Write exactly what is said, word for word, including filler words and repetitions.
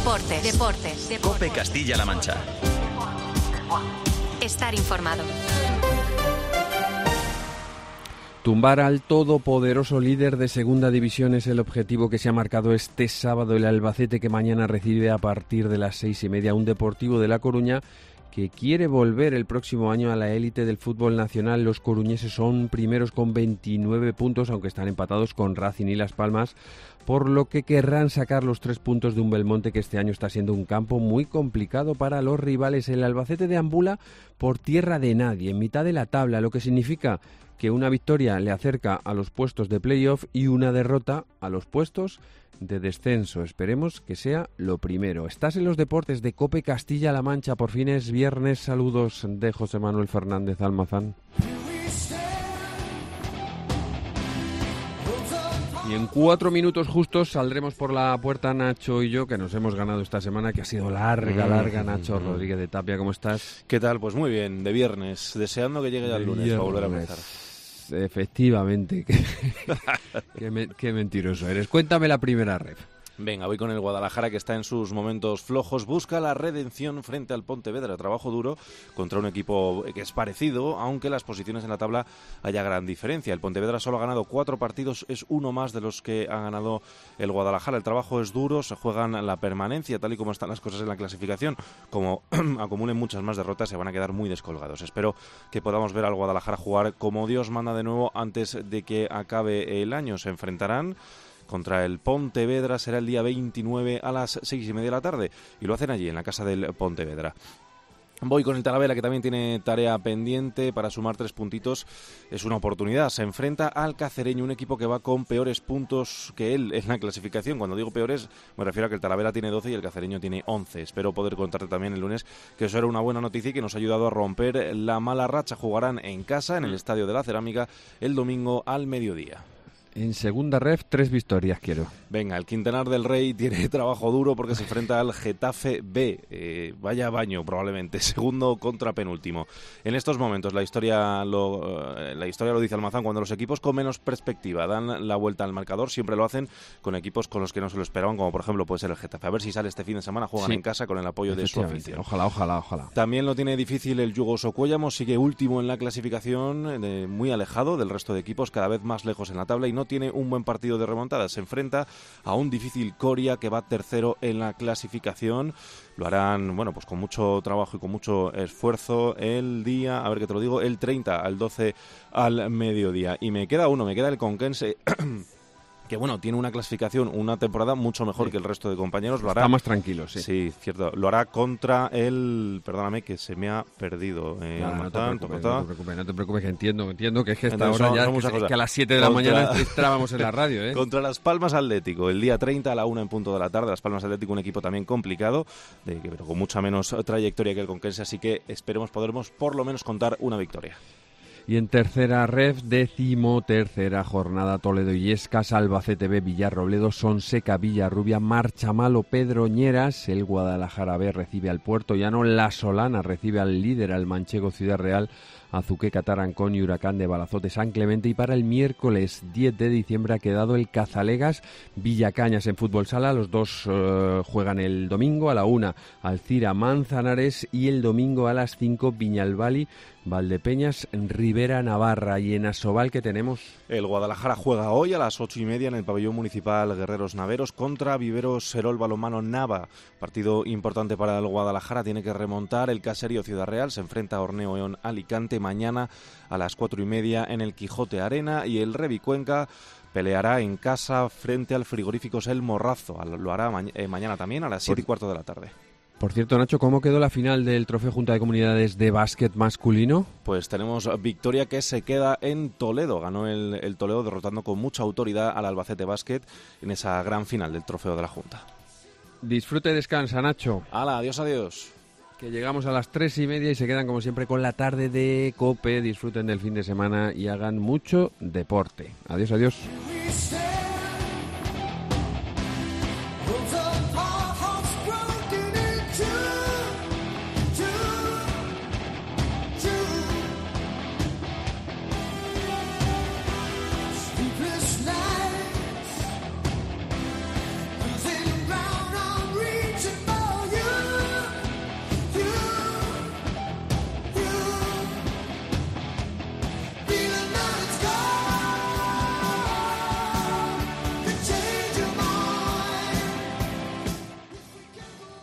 Deportes. Deportes. Deportes. COPE Castilla-La Mancha. Estar informado. Tumbar al todopoderoso líder de Segunda División es el objetivo que se ha marcado este sábado el Albacete, que mañana recibe a partir de las seis y media un Deportivo de La Coruña que quiere volver el próximo año a la élite del fútbol nacional. Los coruñeses son primeros con veintinueve puntos, aunque están empatados con Racing y Las Palmas, por lo que querrán sacar los tres puntos de un Belmonte que este año está siendo un campo muy complicado para los rivales. El Albacete deambula por tierra de nadie, en mitad de la tabla, lo que significa que una victoria le acerca a los puestos de playoff y una derrota a los puestos de descenso. Esperemos que sea lo primero. Estás en los deportes de COPE Castilla-La Mancha. Por fin es viernes. Saludos de José Manuel Fernández Almazán. Y en cuatro minutos justos saldremos por la puerta Nacho y yo, que nos hemos ganado esta semana, que ha sido larga, larga. Nacho Rodríguez de Tapia, ¿cómo estás? ¿Qué tal? Pues muy bien, de viernes, deseando que llegue ya el lunes para volver a empezar. Efectivamente, qué, qué, me, qué mentiroso eres. Cuéntame la primera ref. Venga, voy con el Guadalajara, que está en sus momentos flojos. Busca la redención frente al Pontevedra. Trabajo duro contra un equipo que es parecido, aunque las posiciones en la tabla haya gran diferencia. El Pontevedra solo ha ganado cuatro partidos, es uno más de los que ha ganado el Guadalajara. El trabajo es duro, se juegan la permanencia, tal y como están las cosas en la clasificación. Como acumulen muchas más derrotas, se van a quedar muy descolgados. Espero que podamos ver al Guadalajara jugar como Dios manda de nuevo antes de que acabe el año. Se enfrentarán contra el Pontevedra, será el día veintinueve a las seis y media de la tarde, y lo hacen allí, en la casa del Pontevedra. Voy con el Talavera, que también tiene tarea pendiente para sumar tres puntitos. Es una oportunidad. Se enfrenta al Cacereño, un equipo que va con peores puntos que él en la clasificación. Cuando digo peores, me refiero a que el Talavera tiene doce y el Cacereño tiene once. Espero poder contarte también el lunes que eso era una buena noticia y que nos ha ayudado a romper la mala racha. Jugarán en casa, en el Estadio de la Cerámica, el domingo al mediodía. En segunda ref, tres victorias quiero. Venga, el Quintanar del Rey tiene trabajo duro porque se enfrenta al Getafe B. Eh, vaya baño, probablemente. Segundo contra penúltimo. En estos momentos la historia lo, eh, la historia lo dice Almazán. Cuando los equipos con menos perspectiva dan la vuelta al marcador, siempre lo hacen con equipos con los que no se lo esperaban, como por ejemplo puede ser el Getafe. A ver si sale este fin de semana, juegan sí. en casa con el apoyo de su afición. Ojalá, ojalá, ojalá. También lo tiene difícil el Yugo Socuéllamo, sigue último en la clasificación, eh, muy alejado del resto de equipos, cada vez más lejos en la tabla, y no tiene un buen partido de remontada. Se enfrenta a un difícil Coria, que va tercero en la clasificación. Lo harán, bueno, pues con mucho trabajo y con mucho esfuerzo el día, a ver qué te lo digo, el treinta al doce al mediodía. Y me queda uno, me queda el Conquense, que bueno, tiene una clasificación, una temporada mucho mejor sí. que el resto de compañeros. Lo hará, está más tranquilo, sí. Sí, cierto. Lo hará contra el... Perdóname, que se me ha perdido. Eh, no, no, Matán, te preocupes, tocotá. no te preocupes, no te preocupes, que entiendo, entiendo que es que esta Entonces, hora no, ya, no, es, que, es que a las siete de la contra... mañana entrábamos en la radio, ¿eh? Contra Las Palmas Atlético, el día treinta a la una en punto de la tarde. Las Palmas Atlético, un equipo también complicado, de, pero con mucha menos trayectoria que el Conquense, así que esperemos podremos por lo menos contar una victoria. Y en tercera ref, décimo tercera jornada, Toledo Illescas, Albacete B, Villarrobledo, Sonseca, Villarrubia, Marchamalo, Pedroñeras. El Guadalajara B recibe al Puerto Llano, La Solana recibe al líder, al manchego Ciudad Real, Azuqueca, Tarancón y Huracán de Balazote, San Clemente. Y para el miércoles diez de diciembre ha quedado el Cazalegas, Villacañas en fútbol sala. Los dos uh, juegan el domingo a la una, Alcira, Manzanares, y el domingo a las cinco, Viñalbali, Valdepeñas, Rivera Navarra. Y en Asobal, ¿qué tenemos? El Guadalajara juega hoy a las ocho y media en el pabellón municipal Guerreros Naveros contra Viveros Serol Balonmano Nava. Partido importante para el Guadalajara, tiene que remontar. El Caserío Ciudad Real se enfrenta a Orneo Eón Alicante mañana a las cuatro y media en el Quijote Arena, y el Revi Cuenca peleará en casa frente al Frigoríficos El Morrazo. Lo hará ma- eh, mañana también a las siete y cuarto de la tarde. Por cierto, Nacho, ¿cómo quedó la final del Trofeo Junta de Comunidades de básquet masculino? Pues tenemos victoria que se queda en Toledo. Ganó el, el Toledo derrotando con mucha autoridad al Albacete Básquet en esa gran final del Trofeo de la Junta. Disfrute y descansa, Nacho. ¡Hala, adiós, adiós! Que llegamos a las tres y media y se quedan como siempre con la tarde de COPE. Disfruten del fin de semana y hagan mucho deporte. Adiós, adiós.